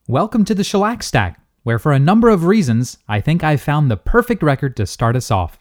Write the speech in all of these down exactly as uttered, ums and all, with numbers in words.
Welcome to the Shellac Stack, where for a number of reasons, I think I've found the perfect record to start us off.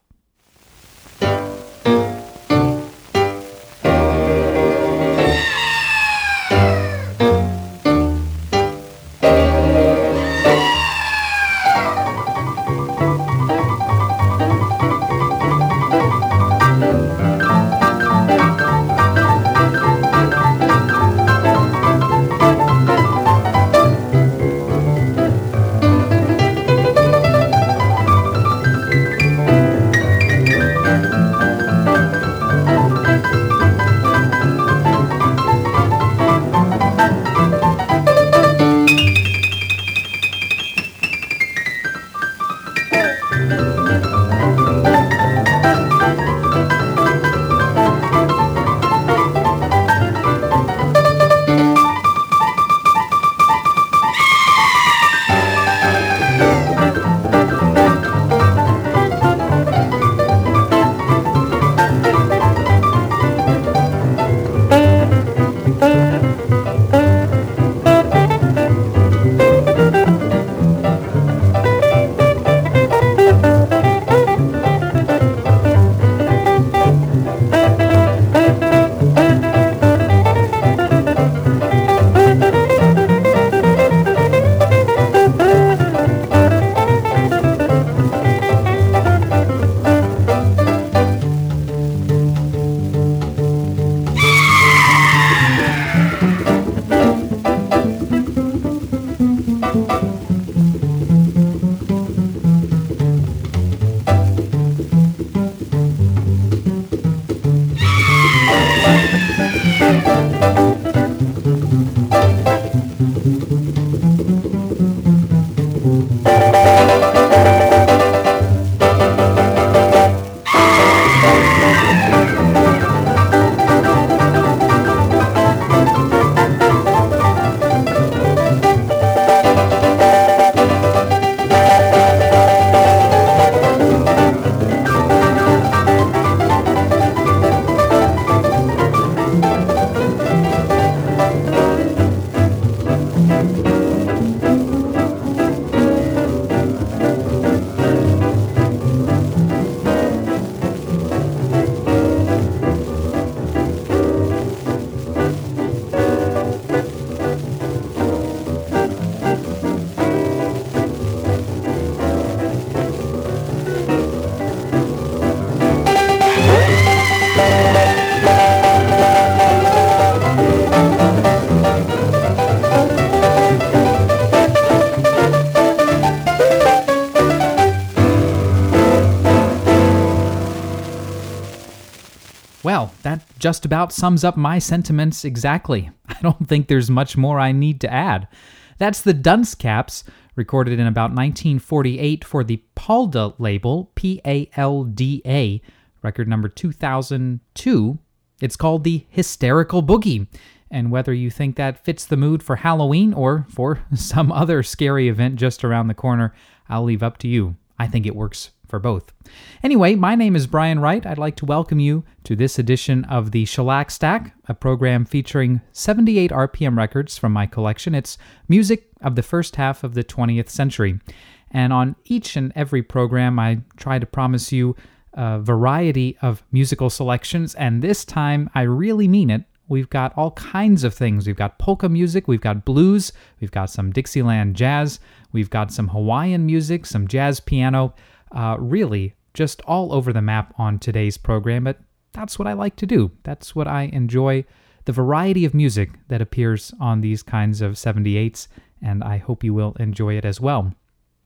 Well, that just about sums up my sentiments exactly. I don't think there's much more I need to add. That's the Dunce Caps, recorded in about nineteen forty-eight for the Palda label, P A L D A, record number two thousand two. It's called the Hysterical Boogie, and whether you think that fits the mood for Halloween or for some other scary event just around the corner, I'll leave up to you. I think it works for both. Anyway, my name is Brian Wright. I'd like to welcome you to this edition of the Shellac Stack, a program featuring seventy-eight R P M records from my collection. It's music of the first half of the twentieth century. And on each and every program, I try to promise you a variety of musical selections, and this time, I really mean it. We've got all kinds of things. We've got polka music, we've got blues, we've got some Dixieland jazz, we've got some Hawaiian music, some jazz piano, uh, really just all over the map on today's program, but that's what I like to do. That's what I enjoy, the variety of music that appears on these kinds of seventy-eights, and I hope you will enjoy it as well.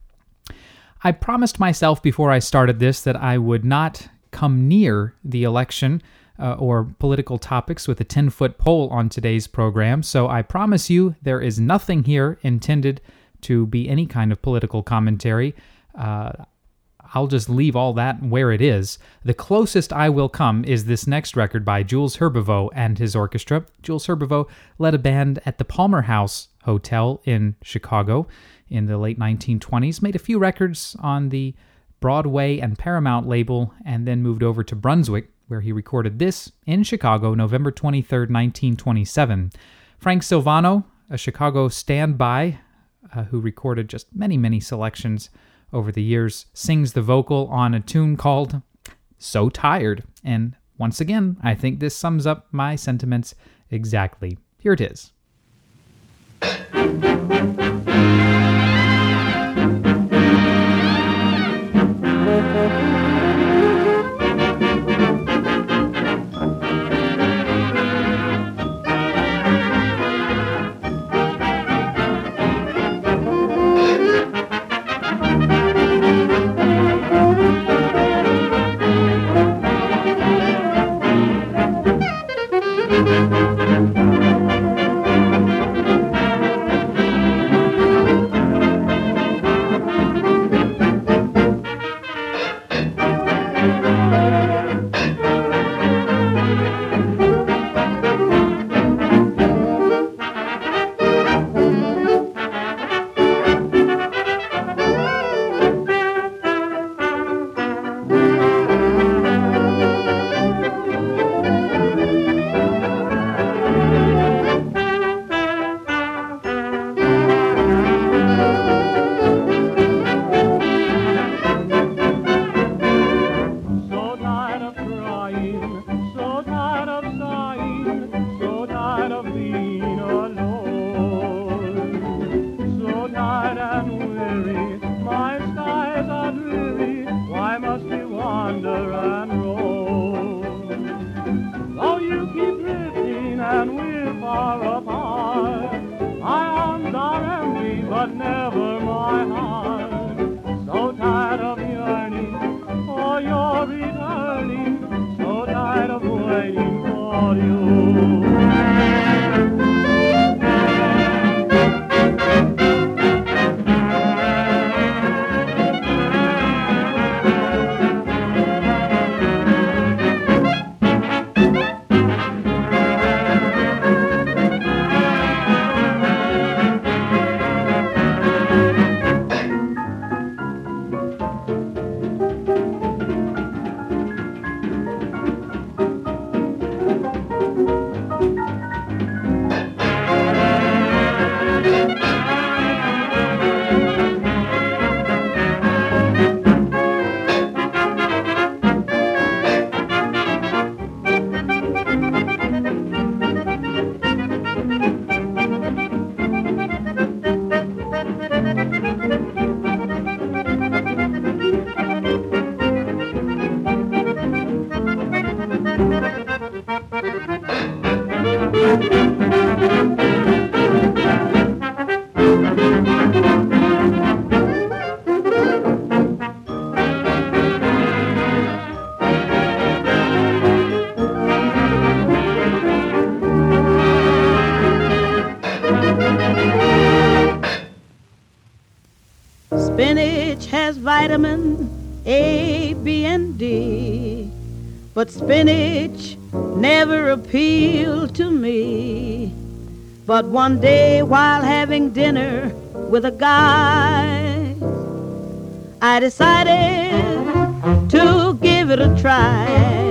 I promised myself before I started this that I would not come near the election uh, or political topics with a ten-foot pole on today's program, so I promise you there is nothing here intended to be any kind of political commentary. Uh, I'll just leave all that where it is. The closest I will come is this next record by Jules Herbeveau and his orchestra. Jules Herbeveau led a band at the Palmer House Hotel in Chicago in the late nineteen twenties, made a few records on the Broadway and Paramount label, and then moved over to Brunswick, where he recorded this in Chicago, November twenty-third, nineteen twenty-seven. Frank Silvano, a Chicago standby uh, who recorded just many, many selections over the years, sings the vocal on a tune called So Tired. And once again, I think this sums up my sentiments exactly. Here it is. Spinach has vitamin A, B, and D, but spinach never appealed to me. But one day while having dinner with a guy, I decided to give it a try.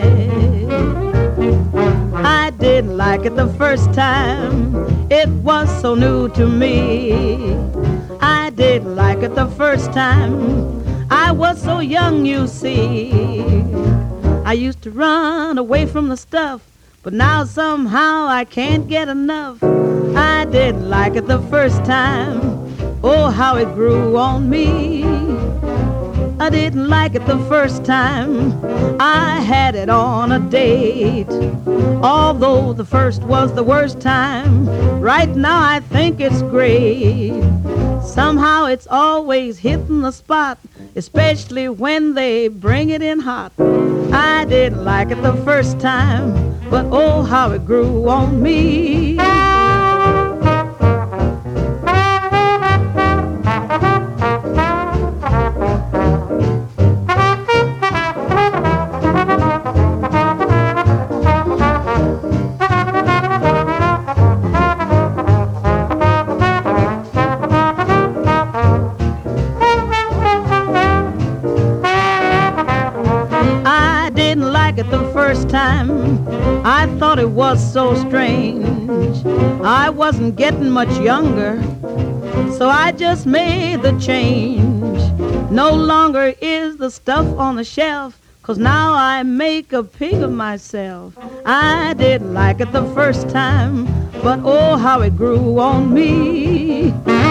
I didn't like it the first time, it was so new to me. I didn't like it the first time, I was so young, you see. I used to run away from the stuff, but now somehow I can't get enough. I didn't like it the first time, oh how it grew on me. I didn't like it the first time I had it on a date. Although the first was the worst time, right now I think it's great. Somehow it's always hitting the spot, especially when they bring it in hot. I didn't like it the first time, but oh how it grew on me. Time I thought it was so strange. I wasn't getting much younger. So I just made the change. No longer is the stuff on the shelf, 'cause now I make a pig of myself. I didn't like it the first time, but oh, how it grew on me.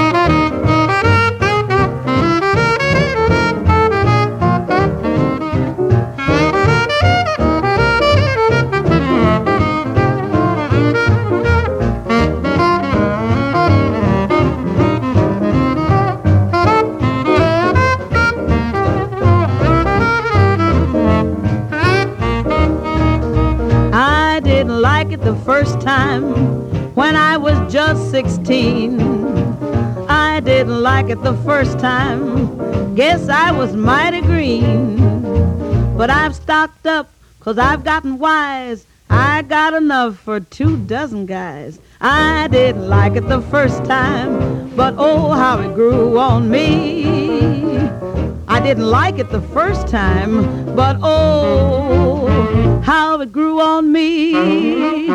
The first time when I was just sixteen. I didn't like it the first time. Guess I was mighty green. But I've stocked up 'cause I've gotten wise. I got enough for two dozen guys. I didn't like it the first time, but oh, how it grew on me. I didn't like it the first time, but oh, how it grew on me.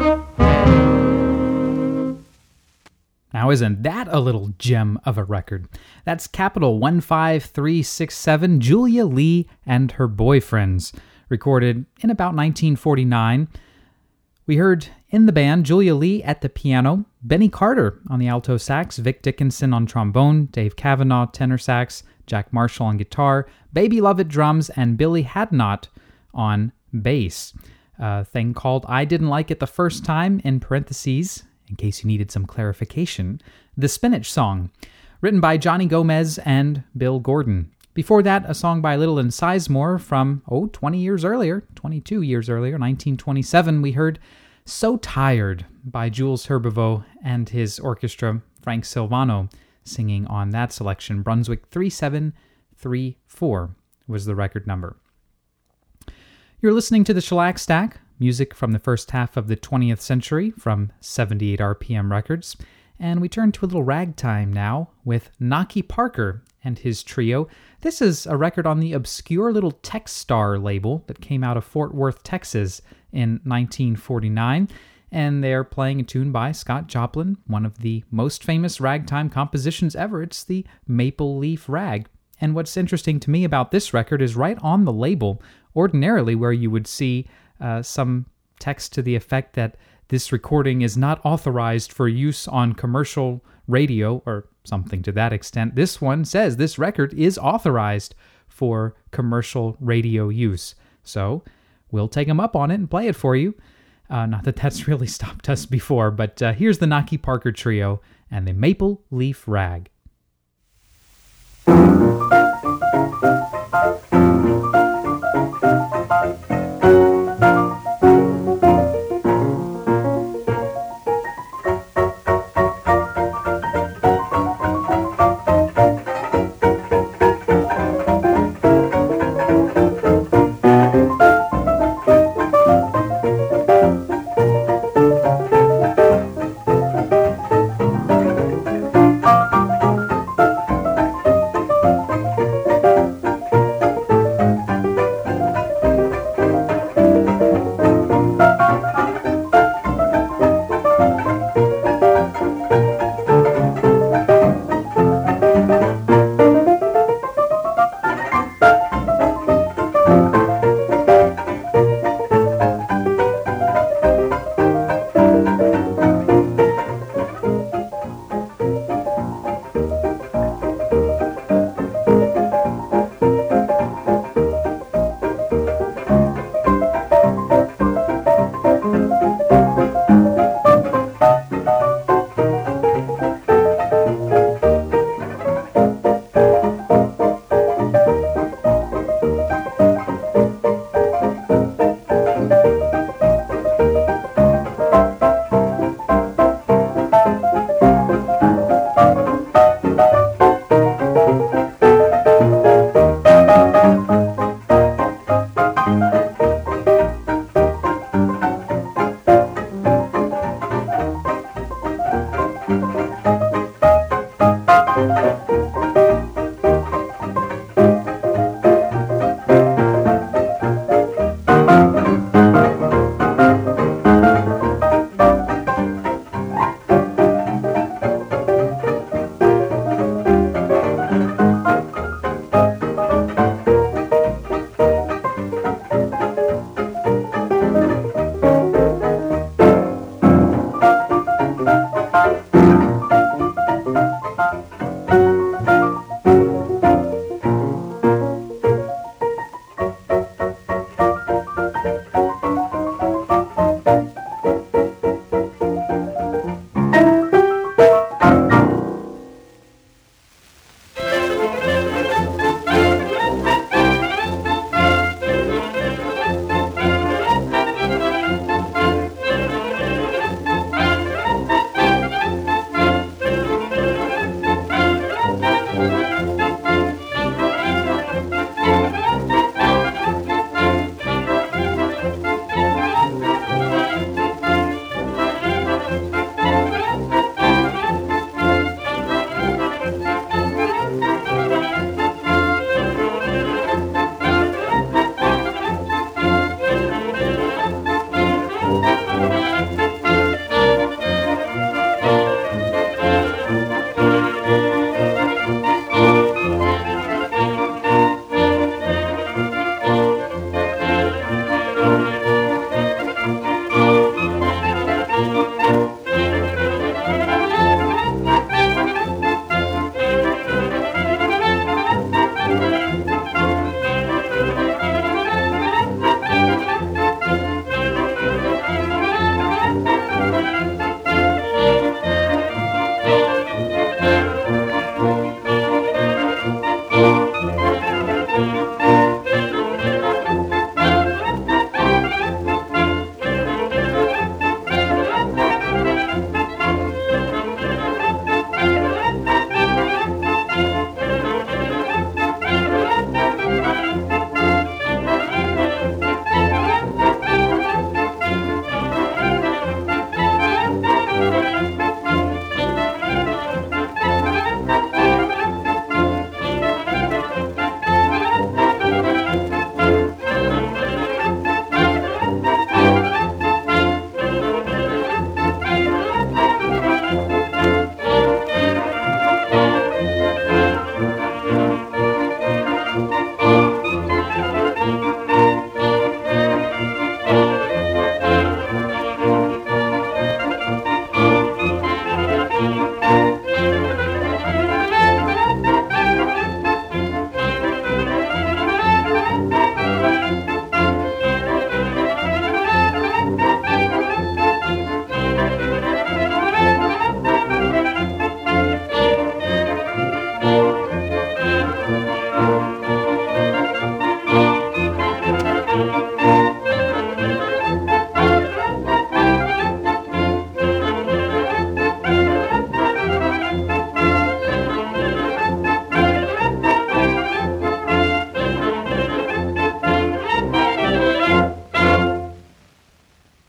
Now, isn't that a little gem of a record? That's Capital one five three six seven, Julia Lee and Her Boyfriends, recorded in about nineteen forty-nine. We heard in the band Julia Lee at the piano, Benny Carter on the alto sax, Vic Dickinson on trombone, Dave Cavanaugh tenor sax, Jack Marshall on guitar, Baby Lovett drums, and Billy Hadnot on bass. A thing called I Didn't Like It the First Time, in parentheses, in case you needed some clarification, The Spinach Song, written by Johnny Gomez and Bill Gordon. Before that, a song by Little and Sizemore from, oh, twenty years earlier, twenty-two years earlier, nineteen twenty-seven, we heard So Tired by Jules Herbeveau and his orchestra, Frank Silvano, singing on that selection. Brunswick three seven three four was the record number. You're listening to the Shellac Stack, music from the first half of the twentieth century from seventy-eight R P M Records, and we turn to a little ragtime now with Naki Parker and his trio. This is a record on the obscure little Techstar label that came out of Fort Worth, Texas in nineteen forty-nine, and they're playing a tune by Scott Joplin, one of the most famous ragtime compositions ever. It's the Maple Leaf Rag. And what's interesting to me about this record is right on the label, ordinarily where you would see uh, some text to the effect that this recording is not authorized for use on commercial radio or something to that extent. This one says this record is authorized for commercial radio use. So we'll take them up on it and play it for you. Uh, not that that's really stopped us before, but uh, here's the Naki Parker Trio and the Maple Leaf Rag.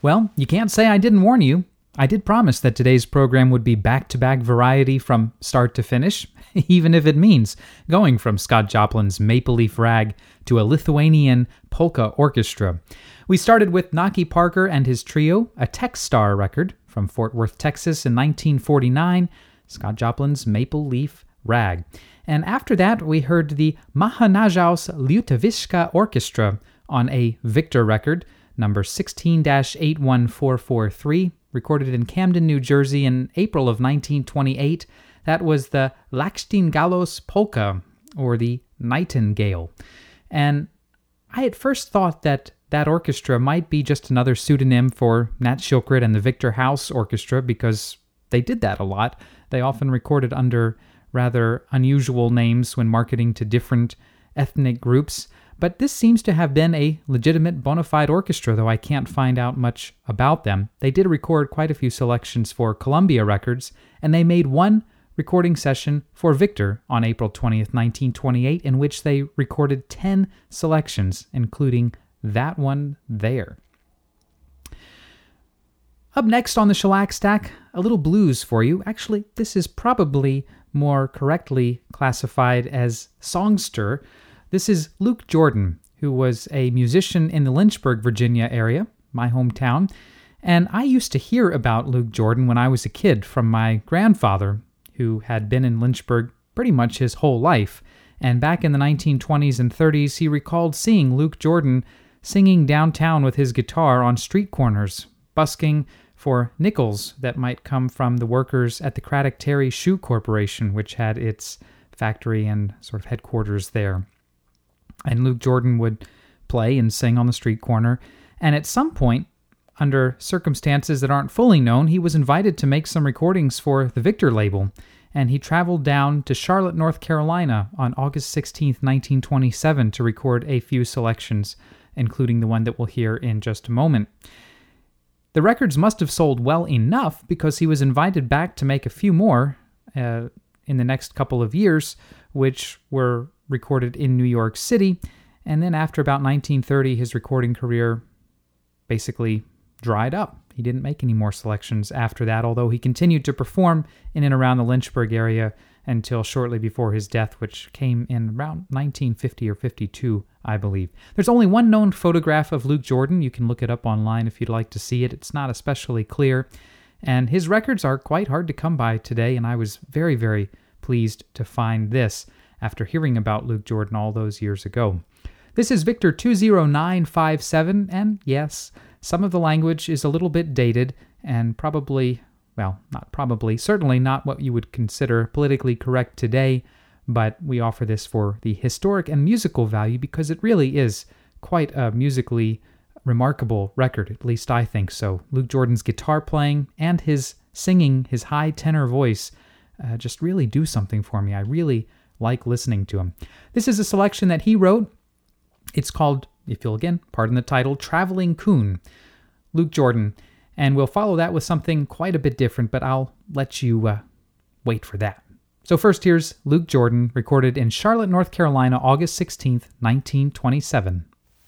Well, you can't say I didn't warn you. I did promise that today's program would be back-to-back variety from start to finish, even if it means going from Scott Joplin's Maple Leaf Rag to a Lithuanian polka orchestra. We started with Naki Parker and his trio, a Techstar record from Fort Worth, Texas in nineteen forty-nine, Scott Joplin's Maple Leaf Rag. And after that, we heard the Mahanajaus Liutoviska Orchestra on a Victor record, number sixteen dash eight one four four three, recorded in Camden, New Jersey in April of nineteen twenty-eight. That was the Lakshtingalos Polka, or the Nightingale. And I at first thought that that orchestra might be just another pseudonym for Nat Shilkret and the Victor House Orchestra, because they did that a lot. They often recorded under rather unusual names when marketing to different ethnic groups. But this seems to have been a legitimate bona fide orchestra, though I can't find out much about them. They did record quite a few selections for Columbia Records, and they made one recording session for Victor on April twentieth, nineteen twenty-eight, in which they recorded ten selections, including that one there. Up next on the Shellac Stack, a little blues for you. Actually, this is probably more correctly classified as songster. This is Luke Jordan, who was a musician in the Lynchburg, Virginia area, my hometown, and I used to hear about Luke Jordan when I was a kid from my grandfather, who had been in Lynchburg pretty much his whole life. And back in the nineteen twenties and thirties, he recalled seeing Luke Jordan singing downtown with his guitar on street corners, busking for nickels that might come from the workers at the Craddock Terry Shoe Corporation, which had its factory and sort of headquarters there. And Luke Jordan would play and sing on the street corner. And at some point, under circumstances that aren't fully known, he was invited to make some recordings for the Victor label. And he traveled down to Charlotte, North Carolina on August sixteenth, nineteen twenty-seven to record a few selections, including the one that we'll hear in just a moment. The records must have sold well enough because he was invited back to make a few more uh, in the next couple of years, which were recorded in New York City, and then after about nineteen thirty, his recording career basically dried up. He didn't make any more selections after that, although he continued to perform in and around the Lynchburg area until shortly before his death, which came in around nineteen fifty or fifty-two, I believe. There's only one known photograph of Luke Jordan. You can look it up online if you'd like to see it. It's not especially clear, and his records are quite hard to come by today, and I was very, very pleased to find this after hearing about Luke Jordan all those years ago. This is Victor two zero nine five seven, and yes, some of the language is a little bit dated and probably, well, not probably, certainly not what you would consider politically correct today, but we offer this for the historic and musical value because it really is quite a musically remarkable record, at least I think so. Luke Jordan's guitar playing and his singing, his high tenor voice, uh, just really do something for me. I really like listening to him. This is a selection that he wrote. It's called, if you'll again pardon the title, Traveling Coon, Luke Jordan. And we'll follow that with something quite a bit different, but I'll let you uh, wait for that. So first, here's Luke Jordan, recorded in Charlotte, North Carolina, August sixteenth, nineteen twenty-seven.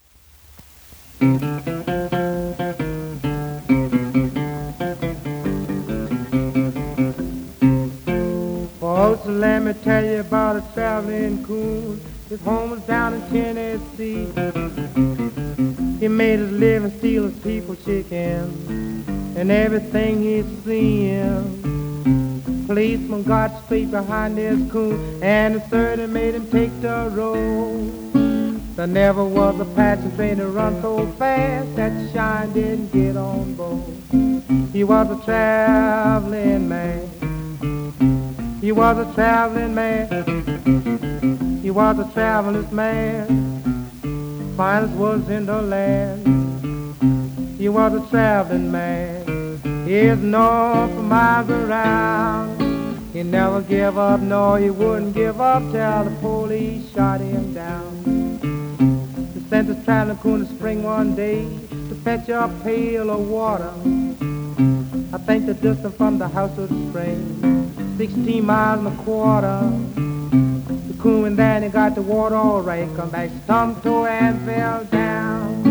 Folks, let me tell you about a traveling coon. His home was down in Tennessee. He made his living stealing people chicken and everything he'd seen. Policeman got straight behind his coon and the sergeant made him take the road. There never was a passenger train to run so fast that Shine didn't get on board. He was a traveling man. He was a traveling man. He was a traveling man. Finest was in the land. He was a traveling man. He's known for miles around. He never gave up, no, he wouldn't give up till the police shot him down. He sent his traveling coon to spring one day to fetch a pail of water. I think the distance from the house to the spring, sixteen miles and a quarter. The coon went there and he got the water all right, come back stumped to and fell down.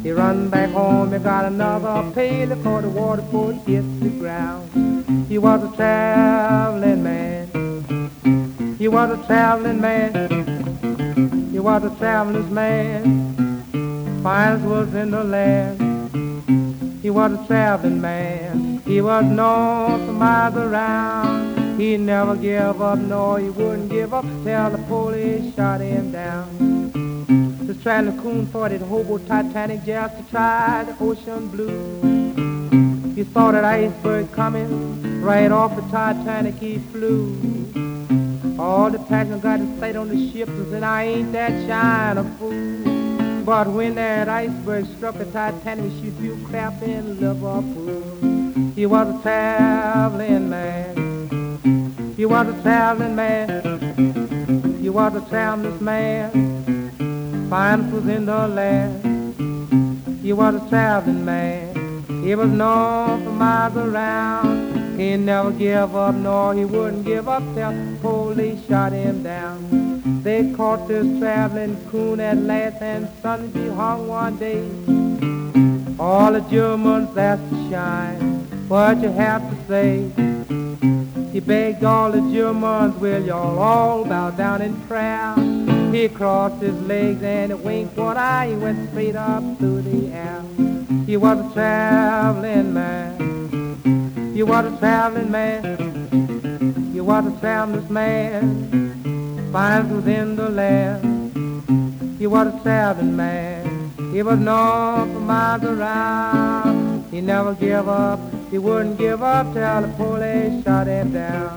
He run back home, he got another pail, for the water before he hit the ground. He was a traveling man. He was a traveling man. He was a traveling man. Finest was in the land. He was a traveling man. He was known for miles around. He never gave up, no, he wouldn't give up till the police shot him down. This traveling coon fought at Hobo Titanic just to try the ocean blue. He saw that iceberg coming right off the Titanic. He flew. All the passengers got to stay on the ship and said, I ain't that shine a fool. But when that iceberg struck the Titanic, she threw crap in Liverpool. He was a traveling man. He was a traveling man. He was a traveling man. Finest was in the land. He was a traveling man. He was known for miles around. He never gave up, nor he wouldn't give up till the police shot him down. They caught this traveling coon at last, and suddenly he hung one day. All the Germans asked to shine, what you have to say? He begged all the Germans, will y'all all bow down in prayer? He crossed his legs and he winked one eye, he went straight up through the air. He was a traveling man. He was a traveling man. He was a traveling man. Finest was in the land. He was a traveling man. He was known for miles around. He never gave up. He wouldn't give up till the police shot him down.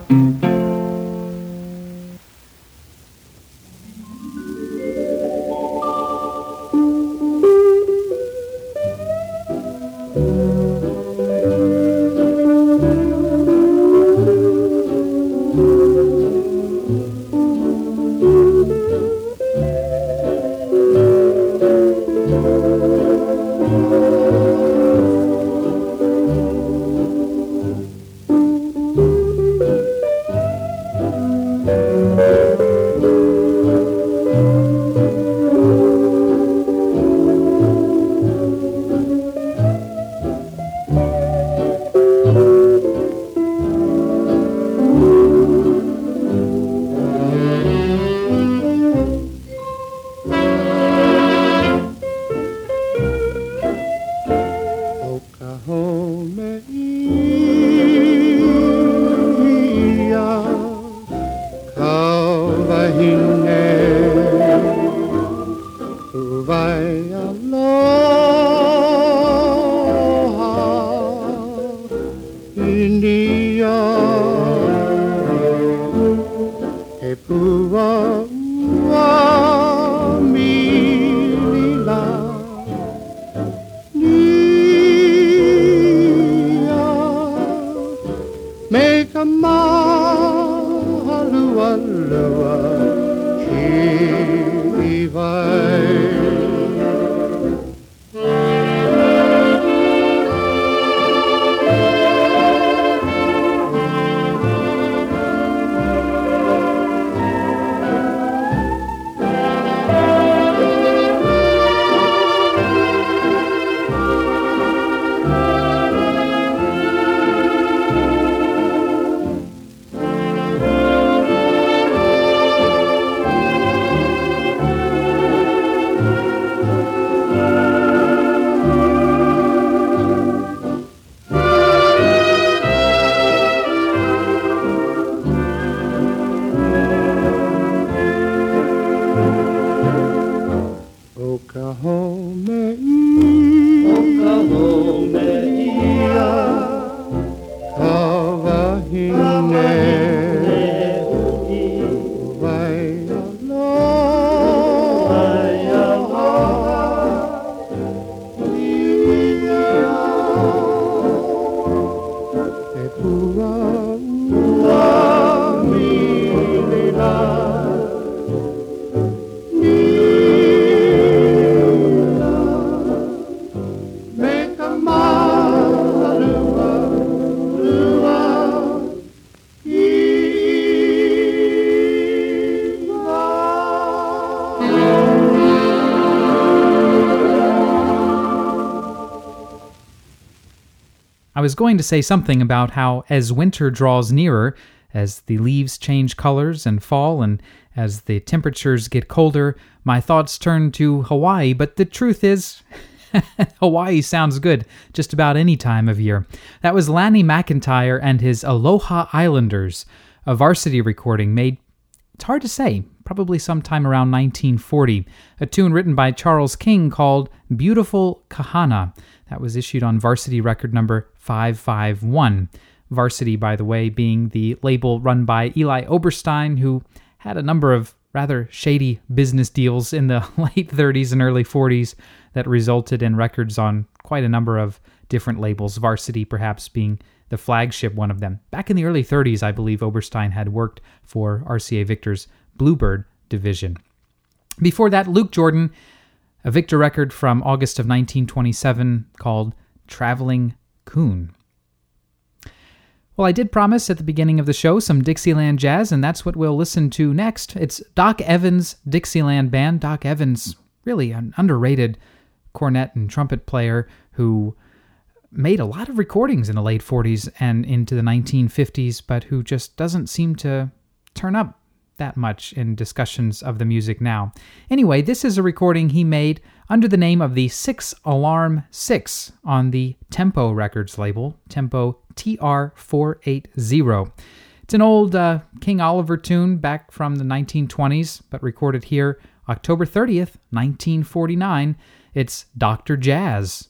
was going to say something about how as winter draws nearer, as the leaves change colors and fall, and as the temperatures get colder, my thoughts turn to Hawaii, but the truth is, Hawaii sounds good just about any time of year. That was Lanny McIntyre and his Aloha Islanders, a Varsity recording made, it's hard to say, probably sometime around nineteen forty, a tune written by Charles King called Beautiful Kahana. That was issued on Varsity record number five five one. Varsity, by the way, being the label run by Eli Oberstein, who had a number of rather shady business deals in the late thirties and early forties that resulted in records on quite a number of different labels, Varsity perhaps being the flagship one of them. Back in the early thirties, I believe Oberstein had worked for R C A Victor's Bluebird division. Before that, Luke Jordan, a Victor record from August of nineteen twenty-seven called Traveling Coon. Well, I did promise at the beginning of the show some Dixieland jazz, and that's what we'll listen to next. It's Doc Evans' Dixieland Band. Doc Evans, really an underrated cornet and trumpet player who made a lot of recordings in the late forties and into the nineteen fifties, but who just doesn't seem to turn up that much in discussions of the music now. Anyway, this is a recording he made under the name of the Six Alarm Six on the Tempo Records label, Tempo T R four eighty. It's an old uh, King Oliver tune back from the nineteen twenties, but recorded here October thirtieth, nineteen forty-nine. It's Doctor Jazz.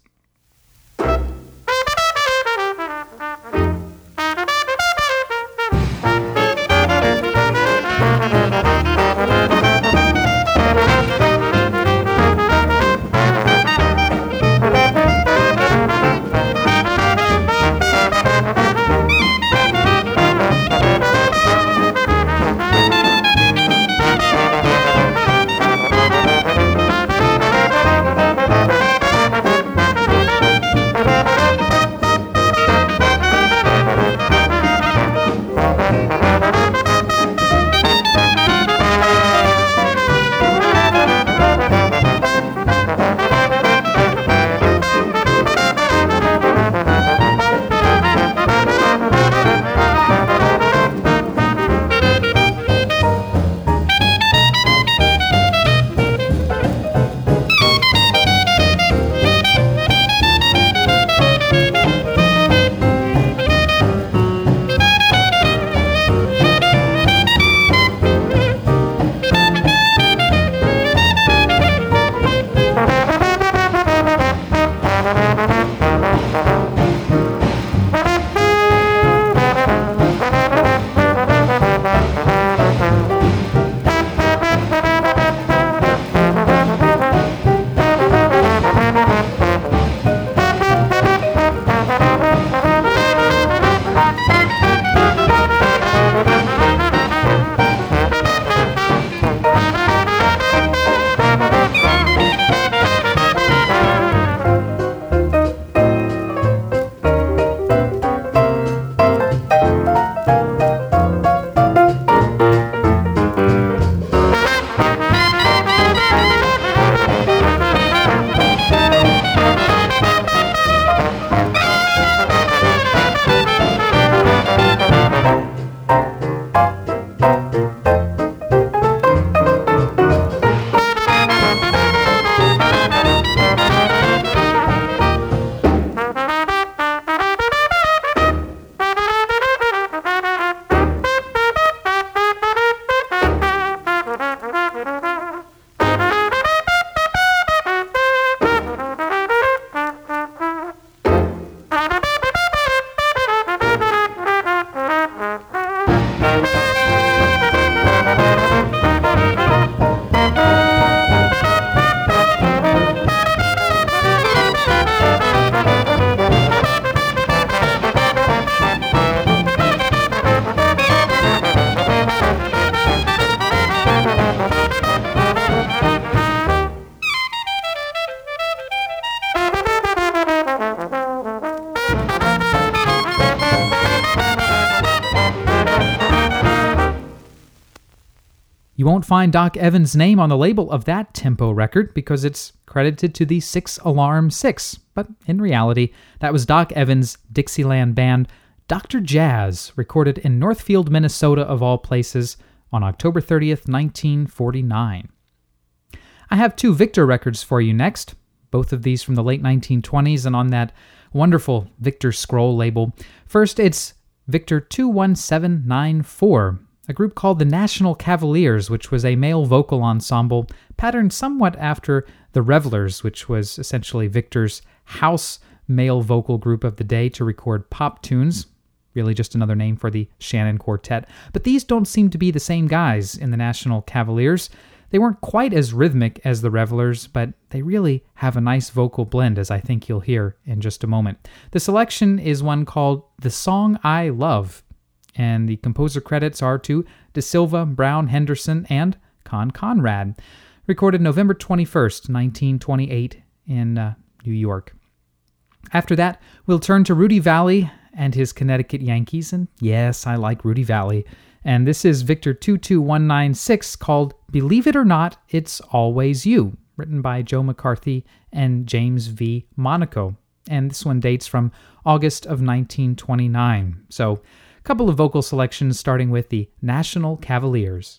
You won't find Doc Evans' name on the label of that tempo record because it's credited to the Six Alarm Six, but in reality, that was Doc Evans' Dixieland band, Doctor Jazz, recorded in Northfield, Minnesota of all places, on October thirtieth, nineteen forty-nine. I have two Victor records for you next, both of these from the late nineteen twenties and on that wonderful Victor Scroll label. First, it's Victor two one seven nine four, a group called the National Cavaliers, which was a male vocal ensemble patterned somewhat after the Revelers, which was essentially Victor's house male vocal group of the day to record pop tunes. Really just another name for the Shannon Quartet. But these don't seem to be the same guys in the National Cavaliers. They weren't quite as rhythmic as the Revelers, but they really have a nice vocal blend, as I think you'll hear in just a moment. The selection is one called The Song I Love, and the composer credits are to De Silva, Brown, Henderson, and Con Conrad. Recorded November twenty-first, nineteen twenty-eight in uh, New York. After that, we'll turn to Rudy Vallée and his Connecticut Yankees, and yes, I like Rudy Vallée. And this is Victor two two one nine six called Believe It or Not, It's Always You, written by Joe McCarthy and James V. Monaco. And this one dates from August of nineteen twenty-nine. So, a couple of vocal selections starting with the National Cavaliers.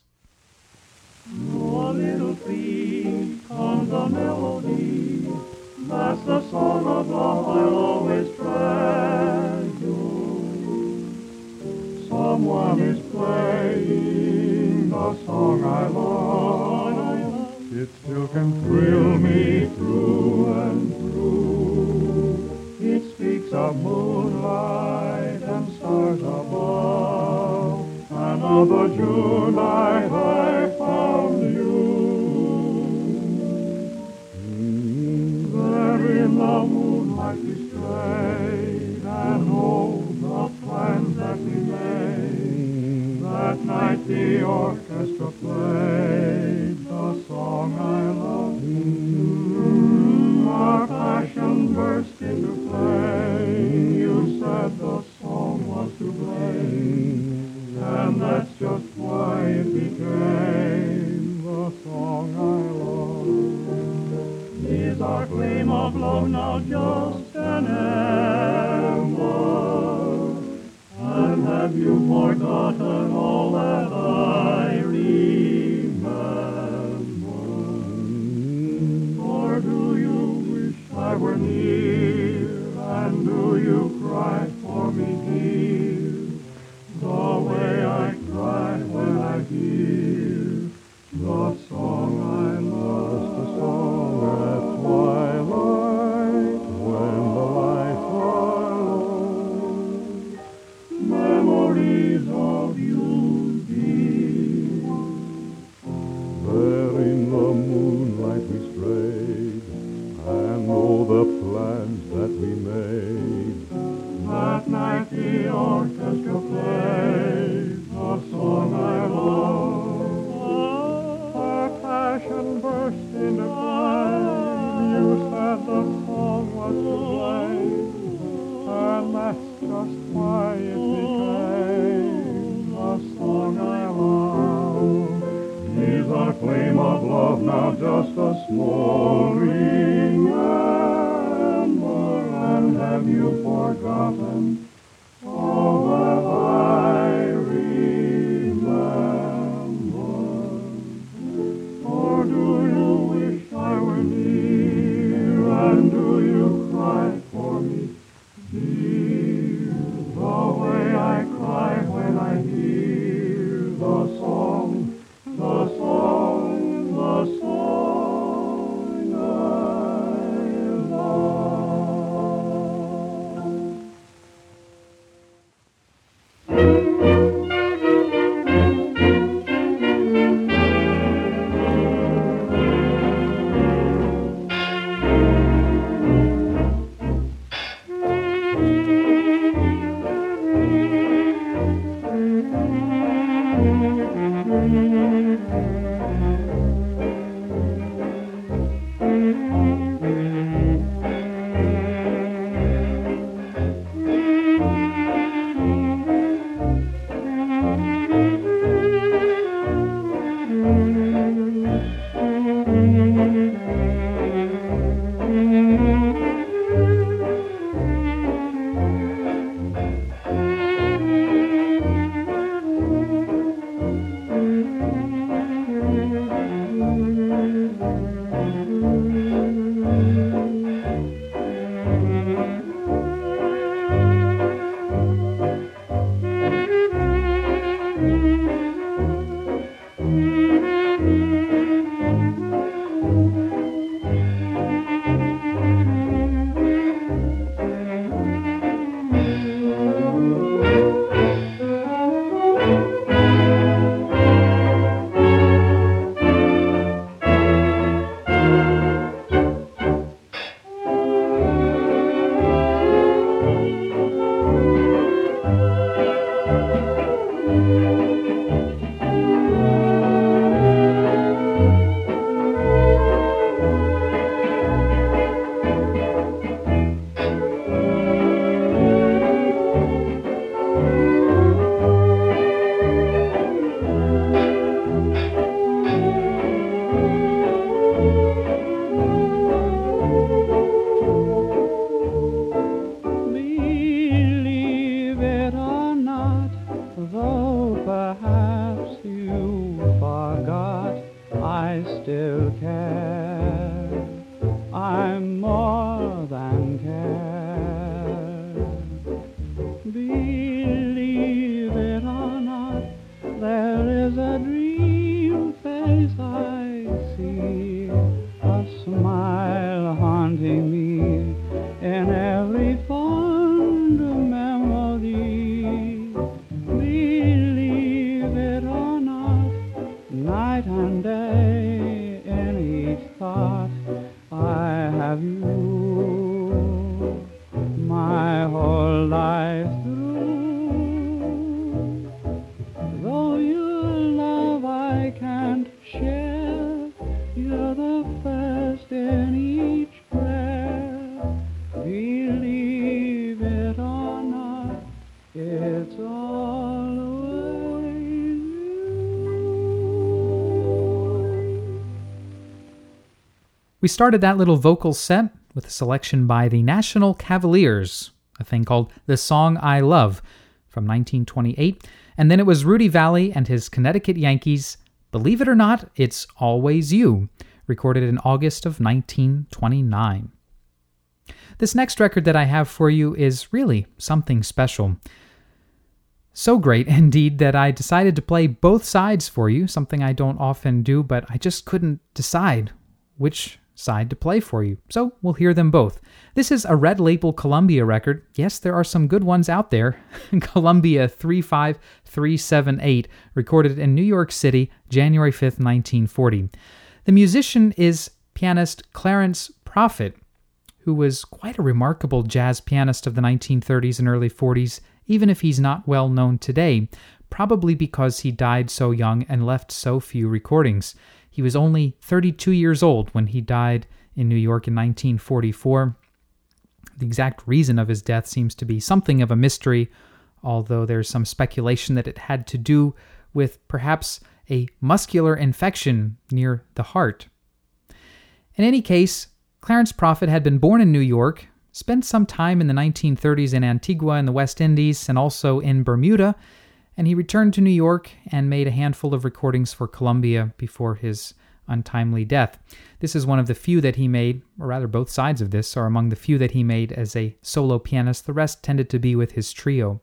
A little tree comes a melody, that's the song of love I'll always treasure. Someone is playing the song I love. It still can thrill me through and through. It speaks of moonlight and stars above, and of the June night I found you. There in the moonlight we strayed, and oh, the plans that we made. That night the orchestra played the song I love. Mm, our passion burst into flame. You said the song was to blame, and that's just why it became the song I love. Is our flame of love now just an ember? And have you forgotten all that I remember? Or do you wish I were near? And do you cry for me, dear? The way I cry when I hear the song I love. Just a song at twilight when the lights are low. Memories of you, dear. There in the moonlight we strayed, and all the plans that we made. That night the orchestra played the song I love. Our passion burst into flame. You said the song was to blame, and that's just why it became the song I love. Is our flame of love now just a smoldering ember? And have you forgotten all that I remember? Or do you wish I were near? And do you cry for me, dear? The way I cry when I hear the song, the song, the song I love. I still care. I'm more than care. Believe it or not, there is a dream face I see, a smile haunting me in every fond memory. Believe it or not, night and day in each thought I have you, my whole life through. Though your love I can't share, you're the first in each prayer. Believe it or not, it's always you. We started that little vocal set with a selection by the National Cavaliers, a thing called The Song I Love from nineteen twenty-eight, and then it was Rudy Vallée and his Connecticut Yankees' Believe It or Not, It's Always You, recorded in August of nineteen twenty-nine. This next record that I have for you is really something special. So great, indeed, that I decided to play both sides for you, something I don't often do, but I just couldn't decide which side to play for you, so we'll hear them both. This is a Red Label Columbia record. Yes, there are some good ones out there. Columbia three five three seven eight, recorded in New York City, January fifth, nineteen forty. The musician is pianist Clarence Prophet, who was quite a remarkable jazz pianist of the nineteen thirties and early forties, even if he's not well known today, probably because he died so young and left so few recordings. He was only thirty-two years old when he died in New York in nineteen forty-four. The exact reason of his death seems to be something of a mystery, although there's some speculation that it had to do with perhaps a muscular infection near the heart. In any case, Clarence Prophet had been born in New York, spent some time in the nineteen thirties in Antigua in the West Indies and also in Bermuda, and he returned to New York and made a handful of recordings for Columbia before his untimely death. This is one of the few that he made, or rather both sides of this are among the few that he made as a solo pianist. The rest tended to be with his trio.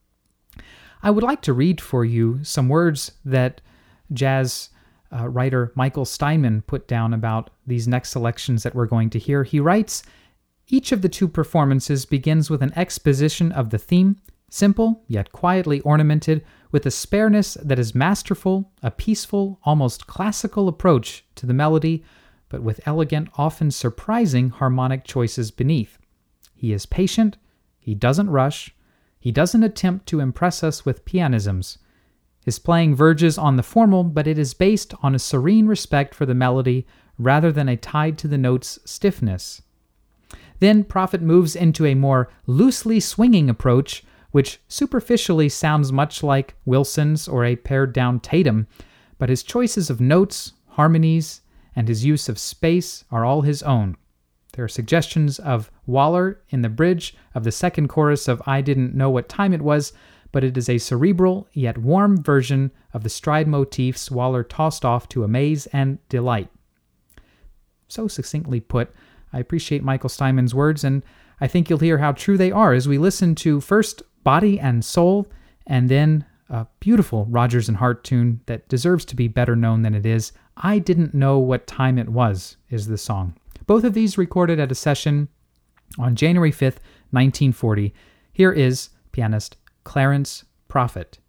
I would like to read for you some words that jazz uh, writer Michael Steinman put down about these next selections that we're going to hear. He writes, "Each of the two performances begins with an exposition of the theme, simple, yet quietly ornamented, with a spareness that is masterful, a peaceful, almost classical approach to the melody, but with elegant, often surprising harmonic choices beneath. He is patient, he doesn't rush, he doesn't attempt to impress us with pianisms. His playing verges on the formal, but it is based on a serene respect for the melody rather than a tied-to-the-notes stiffness. Then Prophet moves into a more loosely swinging approach, which superficially sounds much like Wilson's or a pared-down Tatum, but his choices of notes, harmonies, and his use of space are all his own. There are suggestions of Waller in the bridge of the second chorus of I Didn't Know What Time It Was, but it is a cerebral yet warm version of the stride motifs Waller tossed off to amaze and delight." So succinctly put, I appreciate Michael Steinman's words, and I think you'll hear how true they are as we listen to first Body and Soul, and then a beautiful Rodgers and Hart tune that deserves to be better known than it is. I Didn't Know What Time It Was is the song. Both of these recorded at a session on January fifth, nineteen forty. Here is pianist Clarence Prophet.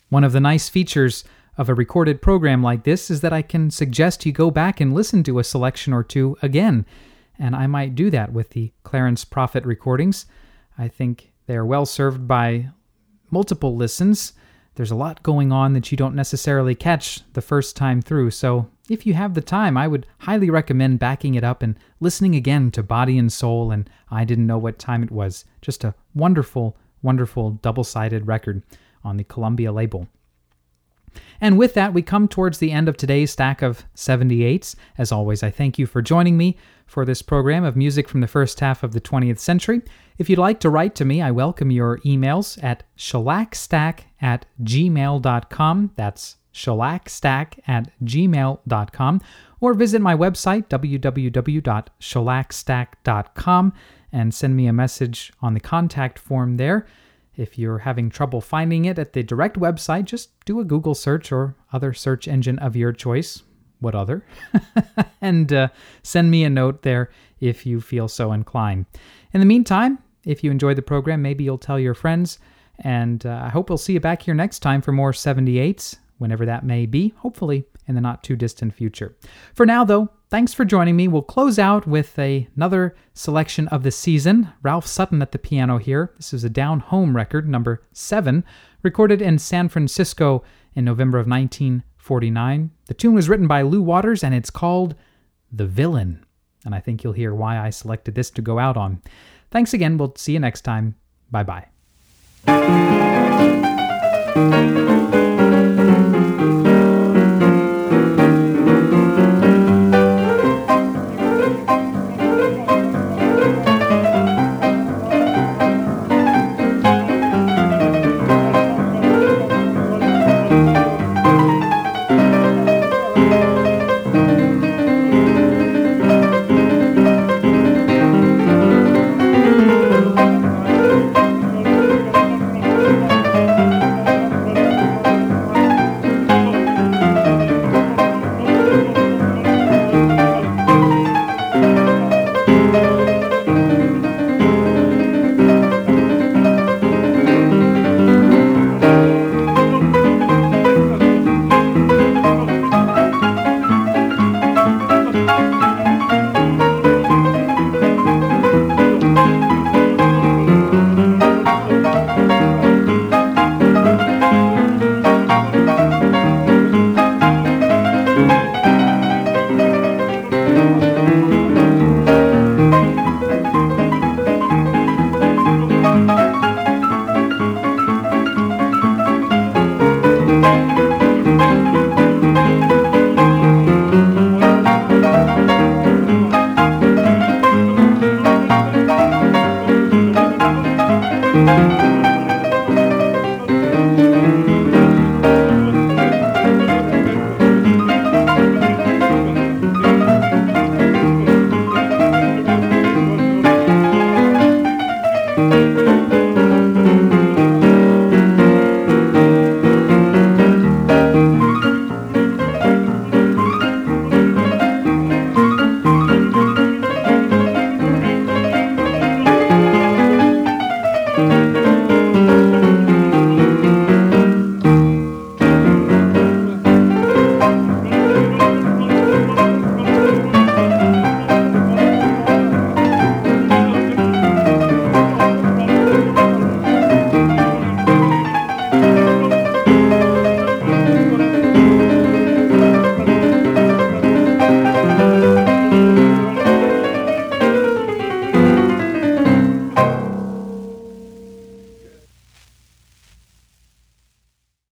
One of the nice features of a recorded program like this is that I can suggest you go back and listen to a selection or two again, and I might do that with the Clarence Prophet recordings. I think they are well served by multiple listens. There's a lot going on that you don't necessarily catch the first time through, so if you have the time, I would highly recommend backing it up and listening again to Body and Soul and I Didn't Know What Time It Was. Just a wonderful, wonderful double-sided record on the Columbia label. And with that, we come towards the end of today's stack of seventy-eights. As always, I thank you for joining me for this program of music from the first half of the twentieth century. If you'd like to write to me, I welcome your emails at shellackstack at gmail dot com. That's shellackstack at gmail dot com. Or visit my website, w w w dot shellackstack dot com, and send me a message on the contact form there. If you're having trouble finding it at the direct website, just do a Google search or other search engine of your choice. What other? and uh, send me a note there if you feel so inclined. In the meantime, if you enjoyed the program, maybe you'll tell your friends. And uh, I hope we'll see you back here next time for more seventy-eights, whenever that may be, hopefully in the not-too-distant future. For now, though, thanks for joining me. We'll close out with a, another selection of the season. Ralph Sutton at the piano here. This is a Down Home record, number seven, recorded in San Francisco in November of nineteen forty-nine. The tune was written by Lou Waters, and it's called The Villain. And I think you'll hear why I selected this to go out on. Thanks again. We'll see you next time. Bye-bye.